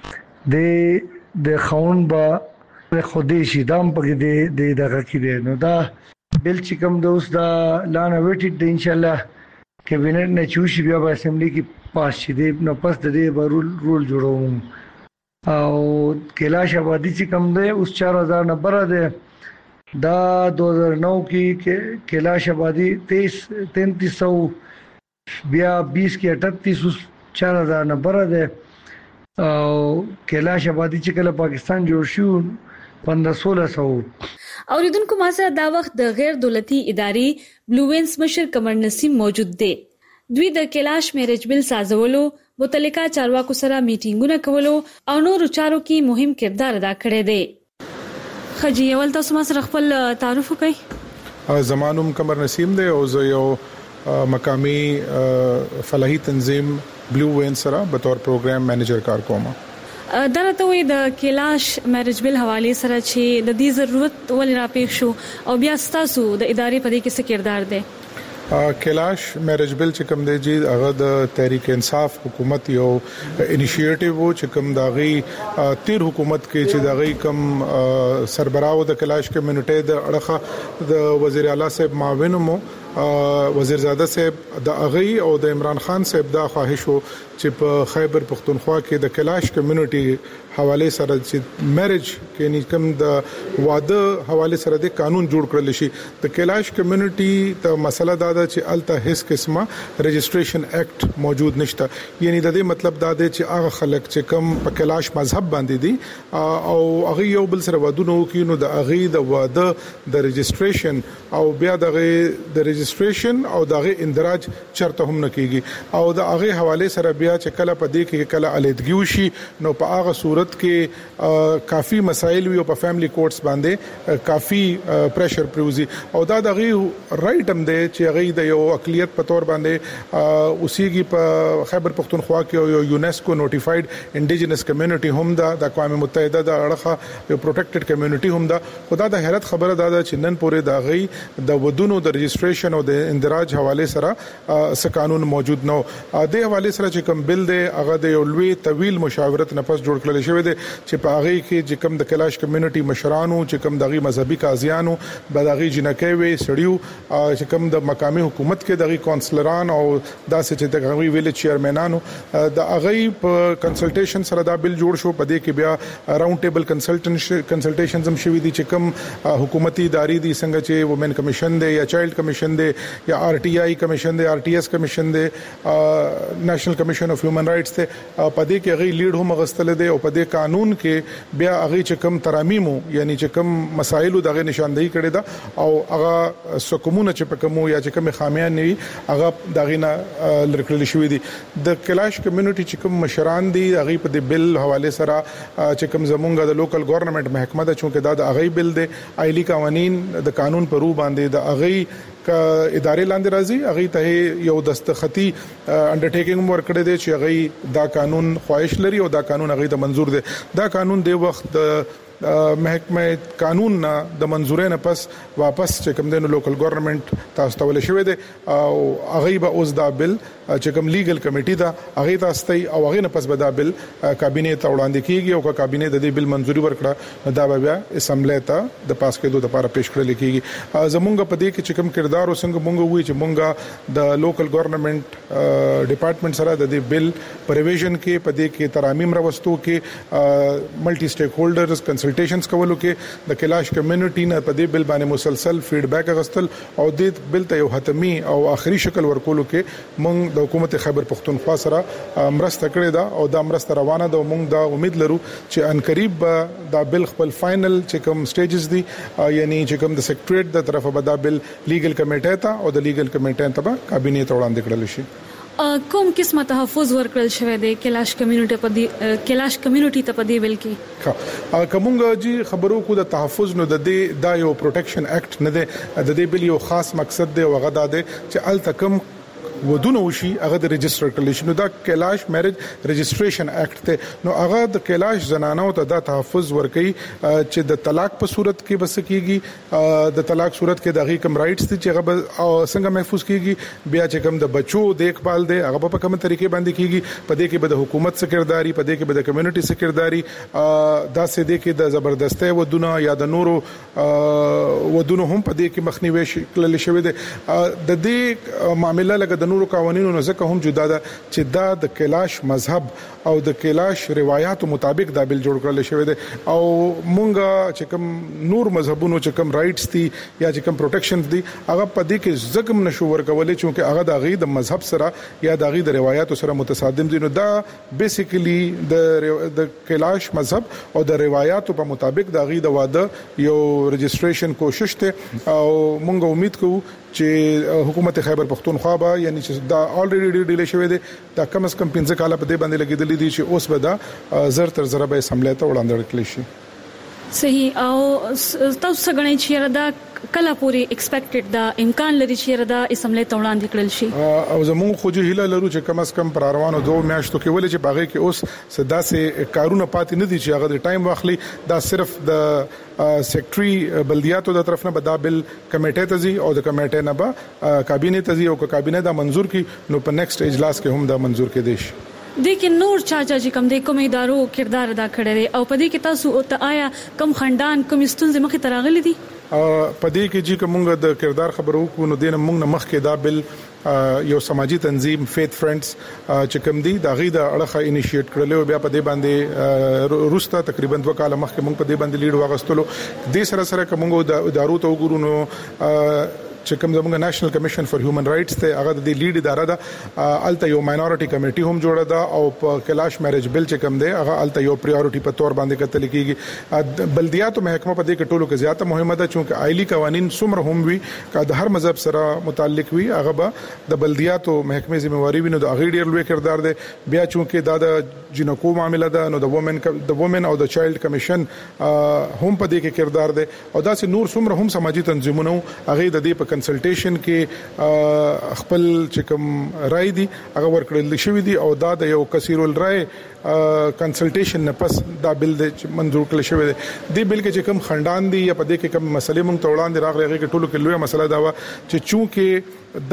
د خون با خودی شي دام پکې د دغه کې دی نو دا بل چې کوم دوست دا لانه ویټ دی ان شاء الله کابینټ نه چوشي بیا په اسمبلی کې پاس شي دی نو پس د دې رول جوړوم او کلاش آبادی چې کوم دی اوس 4000 نمبر دی دا 2009 کې کلاش آبادی 3300 بیا 20 کې 38 اوس 4000 نمبر دی او کلاش آبادی چې کله پاکستان جوړ شو 1500 اوریدونکو ما سره دا وخت د غیر دولتي ادارې بلو وینز مشر قمر نسیم موجود دي دوی د کلاش میرج بل سازولو متعلقه چارواکو سره میټینګونه کولو او نور چارو کې مهم کردار ادا کړی دی خجی اول تاسو ما سره خپل تعارف وکړئ زمانوم قمر نسیم دی او زه یو مقامی فلاحي تنظیم بلو وینز سره به تور پروګرام منیجر کار کوم درته وي د کلاش میرج بل حواله سره چې د دې ضرورت ولې راپېښ شو او بیا ستاسو د ادارې په دې کې څه کردار دی کلاش میرج بل چې کوم دی جی هغه د تحریک انصاف حکومت یو انیشیټیو وو چې کوم داغي تیر حکومت کې چې داغي کوم سربراو د کلاش کمیونټي د اړخه د وزیر اعلی صاحب معاون مو وزیر زاده صاحب د اغي او د عمران خان صاحب دا خواهش وو چې په خیبر پختونخوا کې د کلاش کمیونټي حواله سره چې میرج کې کوم د واده حواله سره د قانون جوړ کړل شي د کلاش کمیونټي ته مسله دا ده چې الته هیڅ قسمه رجسټریشن ایکټ موجود نشته یعنی د دې مطلب دا دی چې هغه خلک چې کوم په کلاش مذهب باندې دي او هغه یو بل سره ودونه کوي نو د هغه د واده د رجسټریشن او بیا د رجسټریشن او د اندراج چرته هم نه کیږي او د هغه حواله سره بیا چې کله په دې کې کله علیحدګي وشي نو په هغه صورت کې کافي مسایل وي او په فیملی کورټس باندې کافي پریشر پروزي او دا دغه رائټ هم دی چې هغه د یو اقلیت په تور باندې اوسېږي په خیبر پختونخوا کې یو یونیسکو نوټیفاید انډیجنس کمیونټي هم دا د اقوام متحده د اړخه یو پروټیکټډ کمیونټي هم دا خدا د حیرت خبره ده چې نن پورې دا غي د ودونو د رجسټریشن او د اندراج حواله سره څه قانون موجود نه د حواله سره چې کوم بل دی هغه د یو لوی طویل مشاورت نه پس جوړ کړل شوی دی چې په هغه کې چې کوم د کلاش کمیونټي مشرانو چې کوم دغه مذهبي قاضیانو بدغه جنکې وي سړیو چې کوم د مقامي حکومت کې دغه کونسلران او داسې چې دغه ویلج چیرمنانو د هغه په کنسلټیشن سره دا بل جوړ شو په دې کې بیا راوند ټیبل کنسلټیشنز هم شوي دي چې کوم حکومتي ادارې دي څنګه چې وومن کمیشن دی یا چایلډ کمیشن دی یا آر ټي آی کمیشن دی آر ټي ایس کمیشن دی نېشنل کمیشن اف هیومن رائټس ته په دې کې هغه لیډ هم غستل دي او په دې قانون کې بیا هغه چې کوم ترامیمو یعنی چې کوم مسایل دغه نشاندهي کړي دا او هغه سکمونه چې په کومو یا چې کوم خامیان ني هغه دغه نه لړکل شوې دي د کلاش کمیونټي چې کوم مشران دي هغه په دې بل حواله سره چې کوم زمونږ د لوکل ګورنمنت محکمه ده چې دا د هغه بل دی آئلی قوانین د قانون پر روح باندې د هغه کا ادارې لاندې راځي هغه ته یو دستخطي انډرټیکینګ ورکړی دی چې هغه دا قانون خواهش لري او دا قانون هغه ته منزور دی دا قانون دی وخت محکمه قانون نه د منزورۍ نه پس واپس چې کوم د لوکل ګورنمنت تاسو ته ولې شوی دی او هغه به اوس دا بل چې کوم لیګل کمیټي دا هغه تاسو ته او هغه نه پس به دا بل کابینه ته وړاندې کیږي او کابینه د دې بل منزوري ورکړه دا بیا اسمبلی ته د پاس کېدو لپاره پیښ کړل کیږي زمونږ په دې کې چې کوم کردار او څنګه مونږ وی چې مونږ د لوکل ګورنمنت ډپارټمنټ سره د دې بل پروویژن کې په دې کې ترامیم راوستو کې ملټي سټیک هولډرز کنسلټ کنسلټیشنز کولو کې د کلاش کمیونټي نه په دې بل باندې مسلسل فیډبیک غوښتل او د بل ته یو حتمی او آخري شکل ورکولو کې موږ د حکومت خیبر پختونخوا سره مرسته کړې ده او دا مرسته روانه ده. موږ دا امید لرو چې ان قریب دا بل خپل فائنل چې کوم سټیجز دي یعنی چې کوم د سیکریټریټ د طرفه به دا بل لیګل کمیټه ته او د لیګل کمیټه ته به کابینه ته وړاندې کړل شي. کوم قسمه تحفظ ورکړل شوی دی کلاش کمیونټي ته په دې ویل کې؟ کومګه جی خبرو کو د تحفظ نو د دې دا یو پروټیکشن اکټ نه دی، د دې بل یو خاص مقصد دی او هغه دا دی چې ال تکم ودونه وشي هغه د ريجستر کړل شي. نو دا کلاش میرج ريجستریشن اکټ ته نو هغه د کلاش زنانو ته دا تحفظ ورکړي چې د طلاق په صورت کې بس کیږي، د طلاق صورت کې دغه کوم رائټس دي چې هغه څنګه محفوظ کیږي، بیا چې کوم د بچو دیکھبال دی هغه په کوم طریقې باندې کیږي، په دې کې به د حکومت سکرداري، په دې کې به د کمیونټي سکرداري، دا سه دې کې د زبردستۍ ودونه یا د نورو ودونه هم په دې کې مخنیوي کړل شوی دی. د دې معاملې لکه نورو قوانینو نه ځکه هم جدا ده چې دا د کلاش مذهب او د کلاش روایتو مطابق دا بل جوړ کړل شوی دی او مونږه چې کوم نور مذهبونو چې کوم رائټس دي یا چې کوم پروټیکشنز دي هغه په دې کې زکم نشو ورکولې چې هغه د غي د مذهب سره یا د غي د روایتو سره متصادم دي. نو دا بیسیکلی د کلاش مذهب او د روایتو په مطابق د غي د واده یو رجسټریشن کوشش ته او مونږ امید کوو چې حکومت خیبر پختونخوا به یعنی چې دا الریډي ډیلی شوی دی دا کم از کم 15 کاله په دې باندې لګیدلې دي چې اوس به دا زر تر زر به اسمبلی ته وړاندې کړل شي. صحیح. او تاسو غواړئ چې دا کله پوری ایکسپیکټډ دا امکان لري چې دا اسمبلی ته وړاندې کړل شي؟ او زموږ خو جې هیله لرو چې کم از کم پر روانو 2 میاشتو کې ولې چې باغې کې اوس صدا سه کارونه پاتې نه دي چې هغه د ټایم واخلي. دا صرف د سیکریټري بلدیاتو د طرف نه به دا بل کمیټه ته ځي او د کمیټه نه به کابینه ته ځي او کابینه دا منزور کی نو په نیکسټ اجلاس کې هم دا منزور کې دي. د کې نور چاچا کوم د کوم ادارو کردار ادا کړی دی او په دې کې تاسو او ته آیا کوم خندان کوم ستونزې مخې ته راغلي دي؟ په دې کې چې کومه د کردار خبرو کو نو دینه موږ نه مخ کې دا بل یو سماجی تنظیم فیث فرندز چې کوم دي دا غي د اړخه انیشیټ کړل او بیا په دې باندې روستا تقریبا 2 کال مخکې موږ په دې باندې لیډ واغستلو. د سره کومه د ادارو ته وګورو چې کوم زموږ نېشنل کمیشن فار هیومن رائټس ته هغه د لیډ اداره ده الته یو ماینورټي کمیټي هم جوړه ده او په کلاش میرج بل چې کوم دی هغه الته یو پریورټي په تور باندې کتل کیږي. بلدیاتو محکمه په دې کې ټولو کې زیاته مهمه ده چې آئلی قوانین څومره هم وي که د هر مذهب سره متعلق وي هغه به د بلدیاتو محکمه ذمہواری وي نو د هغه ډیر لوی کردار دی. بیا چې دا د جنکو معاملې ده نو د وومن او د چایلډ کمیشن هم په دې کې کردار دی او دا سه نور څومره هم سماجی تنظیمونه هغه د دې کنسلټیشن کې خپل چې کوم رائے دي هغه ورکړل شوی دي او دا د یو کثیر الرائے کنسلټیشن نه پس دا بل د منظور کړل شوی دی. د بل کې چې کوم خندان دي یا په دې کې کوم مسلې مونږ ته وړاندې راغلي هغه کې ټولو کې لوی مسله دا و چې چونکه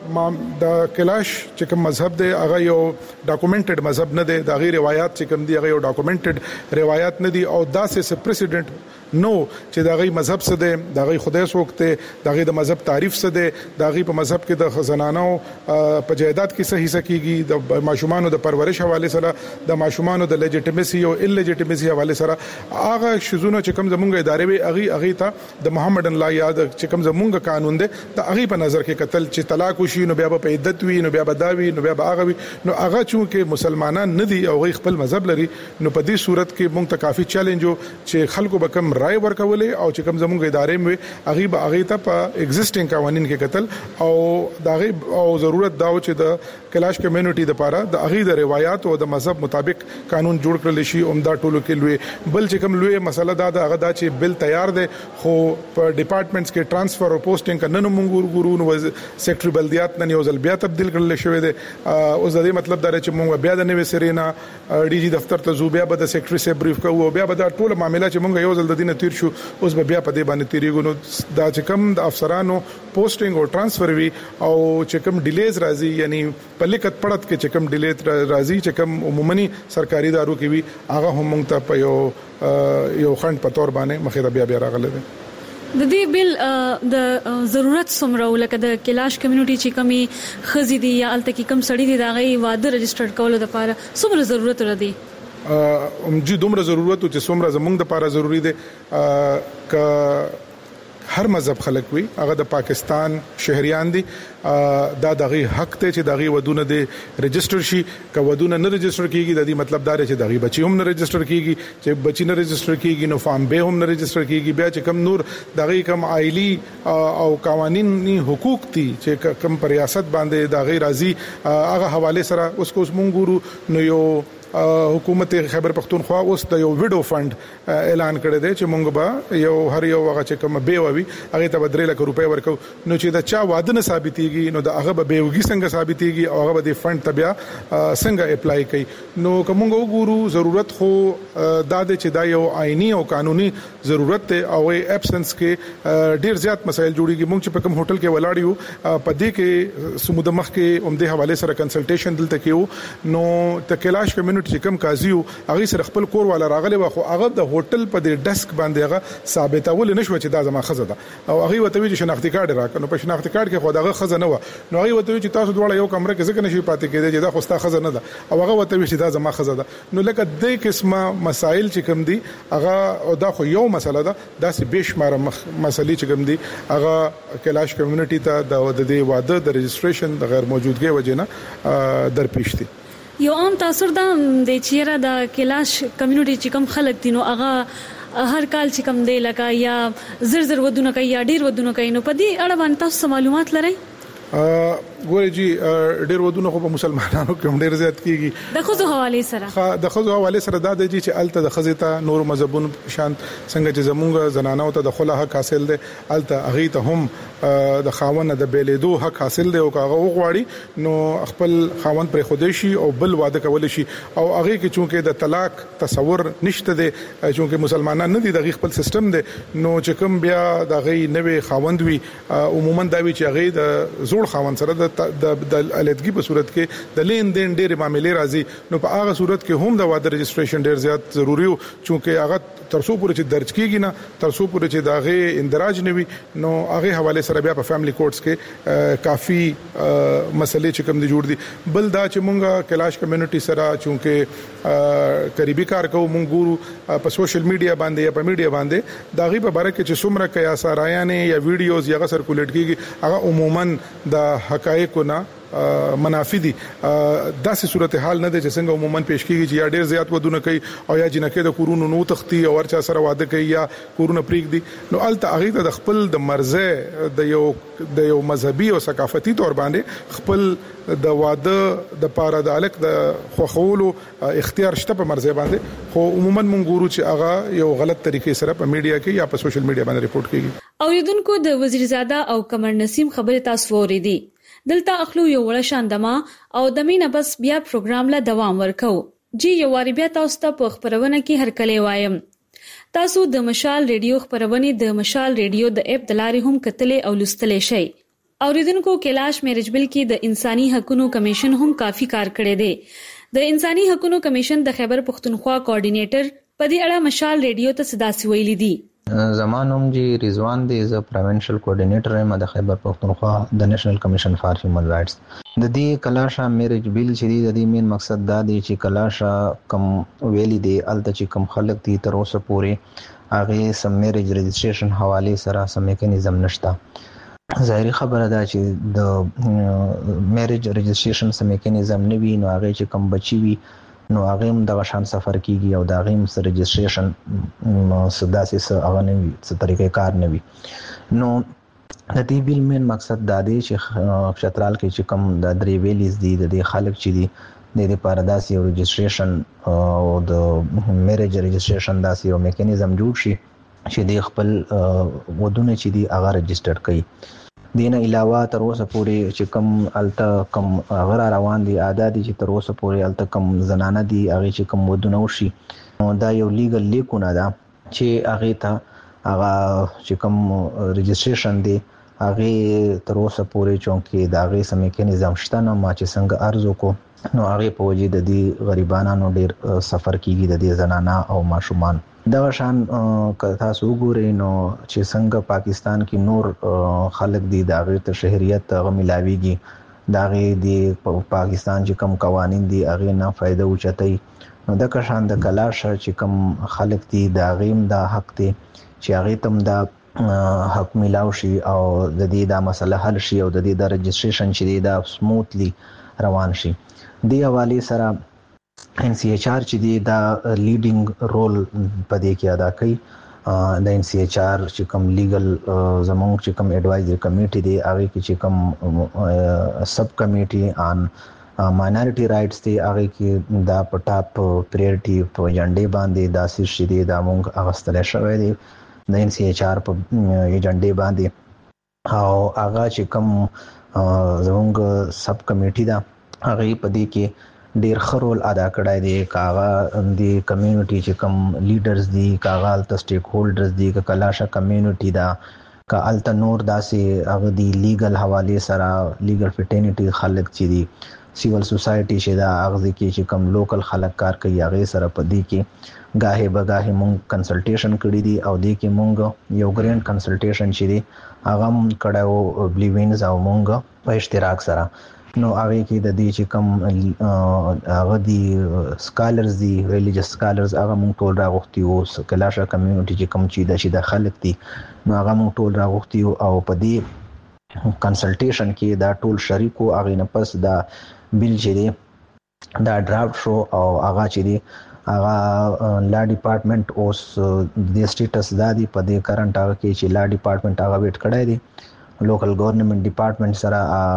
دا کلاش چې کوم مذهب دی هغه یو ډاکومېنټډ مذهب نه دی، دا غیر روایت چې کوم دی هغه یو ډاکومېنټډ روایت نه دی او دا سه پریسیډنټ نو چې دا غي مذهب څه دی، دا غي خدای سوکته، دا غي د مذهب تعریف څه دی، دا غي په مذهب کې د خزانانو په جایداد کې صحیح سکیږي، د ماشومان د پرورش حواله سره د ماشومان د لیجیټیمیسي او ان لیجیټیمیسي حواله سره هغه شذونه چې کوم زمونږ ادارې وي هغه ته د محمد الله یاد چې کوم زمونږ قانون دی د هغه په نظر کې قتل چې طلاق وشي نو بیا په عدت وي نو بیا بداوي نو بیا هغه وي نو هغه چې مسلمانان نه دي او غي خپل مذهب لري نو په دې صورت کې مونږ ته کافي چیلنج چې خلکو به کم رائے ورکولې او چې کوم زموږ ادارې مې هغه به هغه ته په ایگزیسټینګ قوانين کې قتل او داغه او ضرورت دا چې د کلاش کمیونټي د پاره د هغه د روایت او د مذهب مطابق قانون جوړ کړل شي. عمدہ ټولو کې لوی بل چې کوم لوی مسله دا هغه دا چې بل تیار دی خو په ډپارټمنټس کې ټرانسفر او پوسټینګ کنه مونږ ګورو نو سیکټری بلدیات نه یو ځل بیا تبدیل کړل شوی دی. اوس د دې مطلب دا چې مونږ بیا د نوې سرینا ډي جی دفتر ته زو بیا به د سیکټری سره بریف کوو بیا به دا ټول معاملې چې مونږ یو ځل د دینه تیر شو اوس به بیا په دې باندې تیریږو نو دا چې کوم د افسرانو پوسټینګ او ټرانسفر وی او چې کوم ډیلیز راځي یعنی په لیکت پړت کې چې کوم ډیلی راځي چې کوم عمومي سرکاري ادارو کې وی هغه هم مونږ ته په یو خند په تور باندې مخې بیا راغله دي. د دې بل د ضرورت سمرو لکه د کلاش کمیونټي چې کمی خزي دي یا الته کې کم سړی دي دا غي واده رجسټر کولو لپاره څومره ضرورت لري؟ چې دومره ضرورت او چې څومره زمونږ د لپاره ضروری دی ک هر مذهب خلک وي هغه د پاکستان شهريان دي دا دغه حق ته چې دغه ودونه دي ريجستره شي که ودونه نه ريجستره کیږي د دې مطلب دا چې دغه بچي هم نه ريجستره کیږي چې بچي نه ريجستره کیږي نو فارم به هم نه ريجستره کیږي بیا چې کم نور دغه کم عائلی او قوانینی حقوق دي چې کم پر ریاست باندې دغه راضي هغه حواله سره اوس مونږ ګورو نو یو حکومت خیبر پختونخوا اوس د یو ویډو فند اعلان کړی دی چې مونږ به یو هر یو هغه چې کوم به وي هغه ته 3 لک روپۍ ورکو نو چې دا چا واده نه ثابتيږي نو دا هغه به وګي څنګه ثابتيږي او هغه د فند تبیا څنګه اپلای کوي نو کومه وګورو ضرورت خو دا د چې دا یو آئینی او قانوني ضرورت ته او ابسنس کې ډیر زیات مسایل جوړیږي مونږ چې په کوم هوټل کې ولاړیو په دې کې سمود مخ کې اومده حواله سره کنسلټیشن دلته کېو نو ته کلاش کمیونټي چې کوم قاضي هغه سره خپل کور والا راغلی واخو هغه د هوټل په د ډیسک باندې هغه ثابتول نشو چې دا زما خزه ده او هغه وته چې شناختی کارت راکړو په شناختی کارت کې خو دغه خزه نه و نو هغه وته چې تاسو دواړه یو کمره کې ځکه نشي پاتې کېدی چې دا خو ستا خزه نه ده او هغه وته چې دا زما خزه ده نو لکه د قسمه مسائل چې کوم دي هغه او دا خو یو مسله ده دا سه بشمار مسلې چې کوم دي هغه کلاش کمیونټي ته د دې واده د ريجستریشن د غیر موجودګۍ وجنه درپېښ دي یو عام تاثر دا د چیرې د کلاش کمیونټي چې کوم خلک دي نو هغه هر کال چې کوم دی لکه یا زر ودونه کوي یا ډیر ودونه کوي نو په دې اړه باندې تاسو معلومات لرئ ګورې جی ډېر ودونه خو په مسلمانانو کې ډېر زیات کیږي د خزو حواله سره د خزو حواله سره دا دی چې الته د خزې ته نور مذهبونو شان څنګه چې زمونږ زنانو ته د خله حق حاصل دی الته هغه ته هم د خاوند د بیلیدو حق حاصل دی او هغه وغواړي نو خپل خاوند پر خودشي او بل واده کول شي او هغه کې چونکه د طلاق تصور نشته دی چونکه مسلمانان نه دي د خپل سیستم دی نو چې کوم بیا د غي نوې خاوند وي عموما دا وی چې هغه د خاوند سره د الیدګي په صورت کې د لین دین ډېر معاملې راځي نو په هغه صورت کې هم د واده ريجستریشن ډېر زیات ضروری وو چې هغه ترڅو پورې چې درج کیږي نه ترڅو پورې چې داغه اندراج نوي نو هغه حواله سره بیا په فیملی کورټس کې کافي مسلې چې کوم دي جوړ دي بل دا چې مونږه کلاش کمیونټي سره چونکه قریبي کار کوو مونږ ګورو په سوشل میډیا باندې یا په میډیا باندې داغه په باره کې چې څومره قیاسا رايانه یا ویډیوز یا سرکولیټ کیږي هغه عموما د حقایقو نه منافي دي داسې صورتحال نه ده چې څنګه عموما پیش کیږي چې یا ډیر زیات ودونه کوي او یا جنکه د کورونو نو تختی او ورچا سره واده کوي یا کورونه پریک دي نو الته هغه د خپل د مرزه د یو مذهبي او ثقافتي تور باندې خپل د واده د پاره د الک د خوخولو اختیار شته په مرزه باندې خو عموما مونږ ګورو چې هغه یو غلط طریقې سره په میډیا کې یا په سوشل میډیا باندې ریپورت کیږي او یدونکو د وزیرزاده او قمر نسیم خبره تاسو ورېدي دلته اخلو یو وړ شاندما او د مینه بس بیا پروګرام له دوام ورکو جی یو واری بیا تاسو ته په خبرونه کې هر کله وایم تاسو د مشال ریډیو خبرونه د مشال ریډیو د اپ دلاري هم کتلې او لستلې شي اوریدونکو کلاش میرج بل کې د انساني حقوقو کمیشن هم کافي کار کړی دی د انساني حقوقو کمیشن د خیبر پختونخوا کوارډینیټر په دې اړه مشال ریډیو ته صداسي ویلي دي زمانوم جی رضوان دی ز پروینشل کوارډینیټر یم د خیبر پختونخوا د نېشنل کمیشن فار هیومن رائټس د دې کلاشا میرج بیل چې د دې مین مقصد دا دی چې کلاشا کم ویلي دی الته چې کم خلک دي تر اوسه پورې هغه سم میرج رجسټریشن حواله سره سم میکانیزم نشته ظاهري خبره ده چې د میرج رجسټریشن سم میکانیزم نه وي نو هغه چې کم بچي وي نو هغه هم د شان سفر کیږي او د هغه هم سره رجسټریشن سداسي سره هغه نه وي څه طریقې کار نه وي نو د دې بیل مین مقصد دا دی چې چترال کې چې کم د درې ویلیز دي د خلک چې دي د دې لپاره داسې یو رجسټریشن او د میرج رجسټریشن داسې یو میکانیزم جوړ شي چې د خپل ودونه چې دي هغه رجسټر کړي دینه علاوه تر اوسه پورې چې کم الته کم غیر روان دي عادت چې تر اوسه پورې الته کم زنانه دي هغه چې کم ودونه وشي دا یو لیګل لیکونه ده چې هغه ته هغه چې کم رجسټریشن دي هغه تر اوسه پورې چونکې دا هغه سم میکانیزم شته نه ما چې څنګه ارزو کو نو هغه په وجه د دې غریبانو ډیر سفر کیږي د دې زنانه او ماشومان دا شان تاسو وګورئ نو چې څنګه پاکستان کې نور خلک دي دا غیر ته شهریت غو ملاويږي دا غي دي پاکستان چې کم قوانين دي هغه نه فائدہ اوچتای نو د کشان د کلاش چې کوم خلک دي دا غیم دا حق دي چې هغه تم دا حق ملاو شي او د دې دا مسله حل شي او د دې د رجسټریشن چې دا سموثلی روان شي. دی حواله سره NCHR چې دی دا لیډینګ رول په دې کې ادا کوي. د NCHR چې کوم لیګل زمونږ چې کوم ایڈوایزری کمیټي دی هغه کې چې کوم سب کمیټي آن ماینورټي رائټس دی هغه کې دا پټاپ پریورټي په ایجنډې باندې دا سیشي دی دا مونږ اغستل شوی دی د NCHR په ایجنډې باندې او هغه چې کوم زمونږ سب کمیټي دا هغه په دې کې ډیر خرول ادا کړای دی. کاغه د کمیونټي چې کوم لیډرز دي کاغه الته سټیک هولډرز دي کلاشه کمیونټي دا کا الته نور داسې هغه دی لیګل حواله سره لیګل فټینټي خلک چې دي سیول سوسایټي چې دا هغه کې چې کوم لوکل خلک کار کوي هغه سره پدې کې غاهه بغاهه مونږ کنسلټیشن کړی دي او دې کې مونږ یو ګرینډ کنسلټیشن چې دی هغه کړهو بلیوینز او مونږ په اشتراک سره نو هغه کې د دې چې کوم هغه دی سکالرز دی ریلیجیس سکالرز هغه مونږ ټول راغوښتي او کلاشه کمیونټي چې کوم چې د خلک دي نو هغه مونږ ټول راغوښتي او په دې کنسلټیشن کې دا ټول شریکو هغه نه پس دا بیل چې دی دا ډرافټ شو او هغه چې دی هغه لا ډپارټمنټ اوس د سټیټس دا دی په دې کرنٹ هغه کې چې لا ډپارټمنټ هغه ویټ کړی دی لوکل گورنمنت ډپارټمنټ سره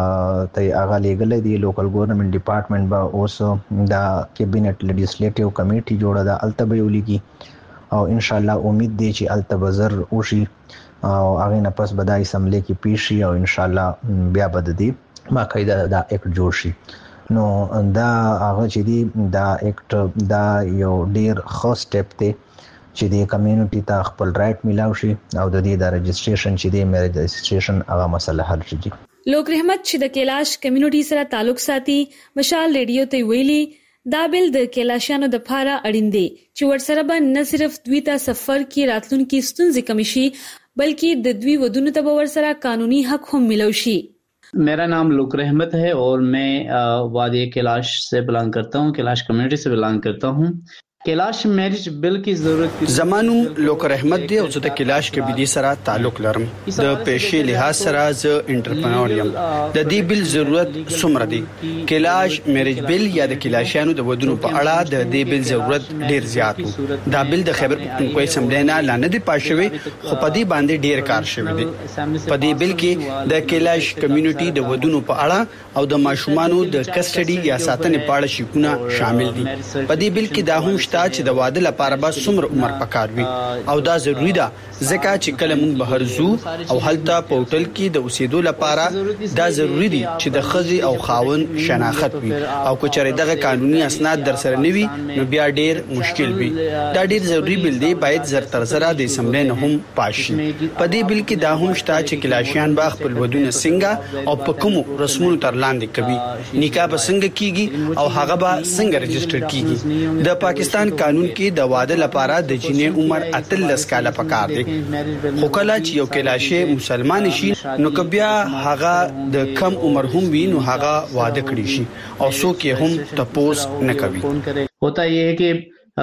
ته هغه لیګل دی. لوکل گورنمنت ډپارټمنټ به اوس دا کابینټ لیجسلیټیو کمیټي جوړه ده الته به ولیږي او ان شاء الله امید دی چې الته بزر وشي او هغه نه پس بدای اسمبلی کې پیشي او ان شاء الله بیا بد دی باقاعده دا اکټ جوړ شي. نو دا هغه چې دی دا اکټ دا یو ډیر ښه سټپ دی چې د کمیونټي ته خپل رائټ ملاو شي او د دې د رجسټریشن چې د میریج رجسټریشن هغه مسله حل شي. لوک رحمت چې د کیلاش کمیونټي سره تعلق ساتي مشال ریډیو ته ویلي دا بل د کیلاشانو د پاره اړین دی چې ورسره به نه صرف دوی ته سفر کې راتلونکي ستونزې کم شي بلکې د دوی ودونو ته ورسره قانوني حق هم ملو شي. मेरा नाम लुक रहमत है और मैं वादी कैलाश से बिलोंग करता हूँ, कैलाश कम्युनिटी से बिलोंग करता हूँ. कैलाश मैरिज बिल की जरूरत زمانو لوک رحمت دی او زه د کلاش کبیدی سره تعلق لرم. د پیشې لحاظ سره زه انټرپرنور یم. د دې بل ضرورت څومره دی؟ کلاش میریج بل یا د کلاشانو د ودونو په اړه د دې بل ضرورت ډیر زیات وو. دا بل د خیبر پختونخوا اسمبلی نه لانه دی پاشوي خو په دې باندې ډیر کار شوی دی. په دې بل کې د کلاش کمیونټي د ودونو په اړه او د ماشومانو د کسټډي یا ساتنې په اړه شکونه شامل دي. په دې بل کې دا هم چې د واده لپاره به څومره عمر پکار وي او دا ضروری ده ځکه چې کله موږ بهر زو او هلته په هوټل کې د اوسېدو لپاره دا ضروری دي چې د خزي او خاون شناخت وي او کچره دغه قانوني اسناد در سره نوي نو بیا ډیر مشکل وي. دا ډیر ضروری بل دی باید زر تر زره د اسمبلی نه هم پاشي. په دې بل کې دا هم شته چې کلاشیان با خپل ودونه څنګه او په کوم رسمونو تر لاندې کوي نکاح به څنګه کیږي او هغه به څنګه رجسټر کیږي. د پاکستان قانون کې د واده لپاره د جنې عمر 13 کاله پکار دی خو کله چې یو کلاشه مسلمان شي نو کبیا هغه د کم عمر هم وي نو هغه واده کړی شي او څوک هم تپوس نه کوي. होता ये है कि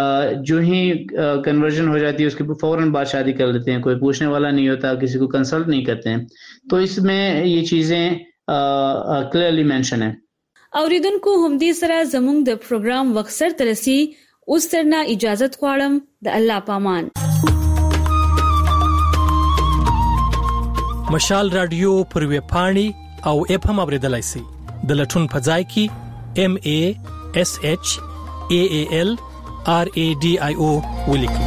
जो ही कन्वर्जन हो जाती है उसके फौरन बाद शादी कर लेते हैं, कोई पूछने वाला नहीं होता, किसी को कंसल्ट नहीं करते हैं. तो इसमें ये चीजें क्लियरली मेंशन है. اوریدونکو هم دې سره زموږ د پروګرام وخت سره ترسي اوس ترنا اجازت غواړم د الله پامان. مشال رادیو پر ویب پاڼې او اپ هم اوریدلای شئ. د لټون په ځای کې MASHALRADIO ولیکئ.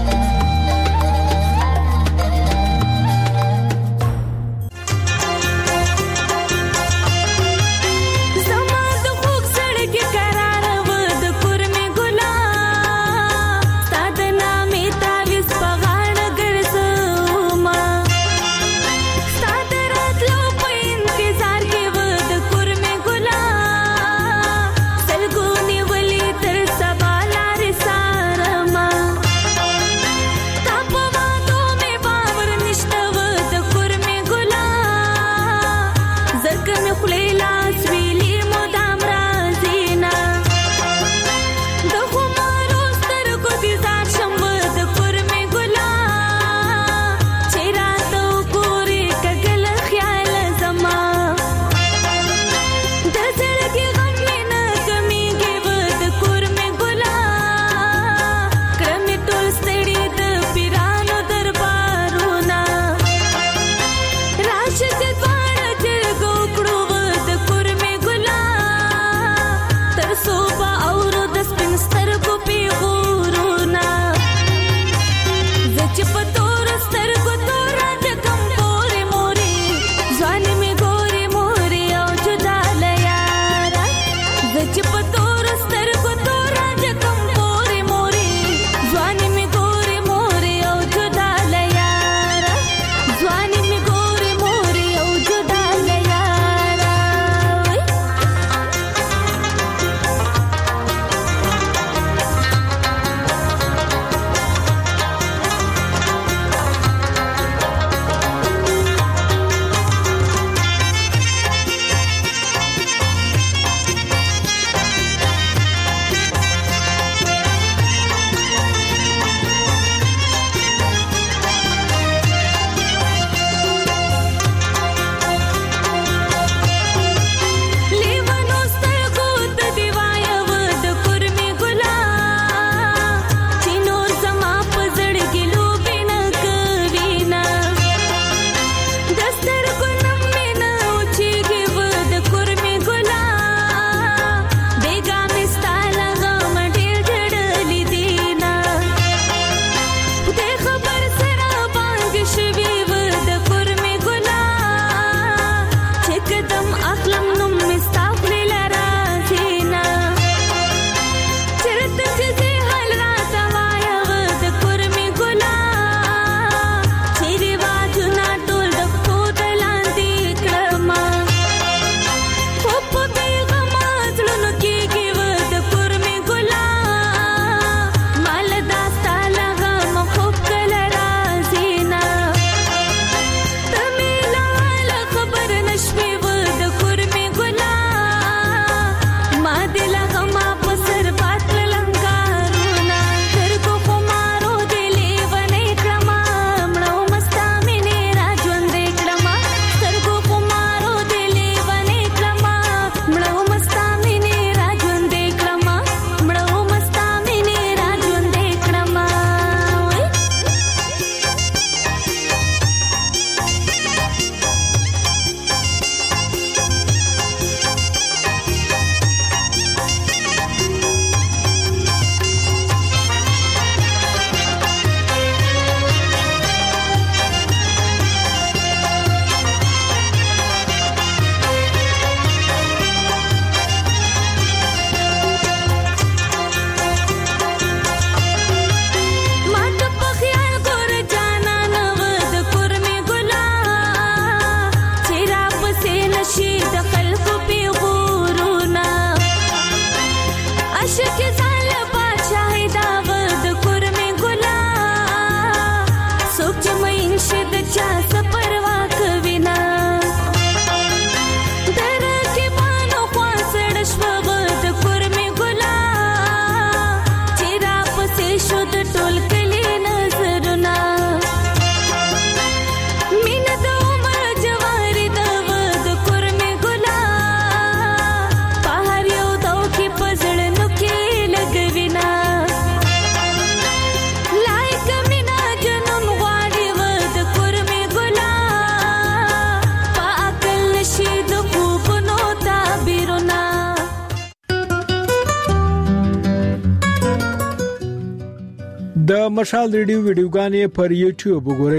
مشال ریډیو ویډیوګانې پر یوټیوب وګورئ.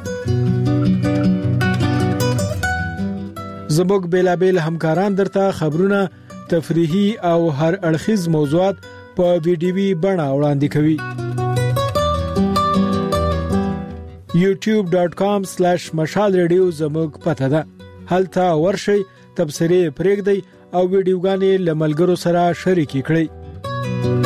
زموږ بیلابل همکاران درته خبرونه، تفریحي او هر اړخیز موضوعات په ویډیوي بڼه وړاندې کوي. youtube.com/mashalradio زموږ پته ده. هلته ورشئ، تبصرې پرېږدئ او ویډیوګانې له ملګرو سره شریکې کړئ.